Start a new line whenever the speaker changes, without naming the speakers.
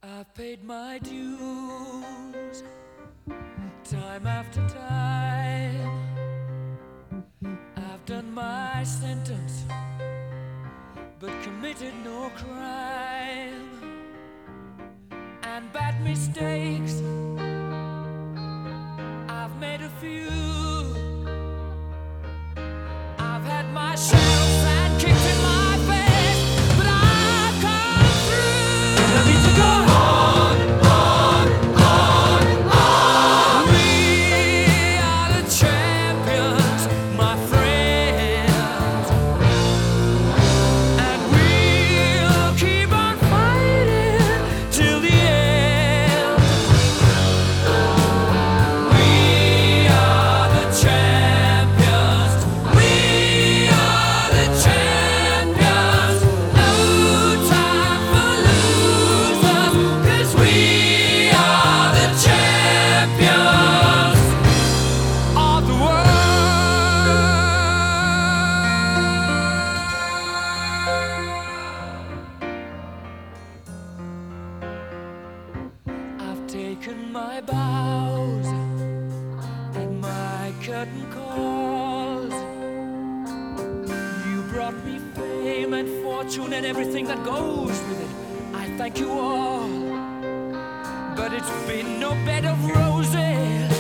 I've paid my dues time after time. I've done my sentence but committed no crime. And bad mistakes, I've made a few. I've had my share of sand kicked in my face, but I've come through. I need to go on, on, on, on. We are the champions, my friends, and we'll keep on fighting till the end. We are the champions. We are the champions. No time for losers, 'cause we are the champions of the world. I've taken my bows and my curtain calls. You brought me fame and fortune and everything that goes with it. I thank you all, but it's been no bed of roses.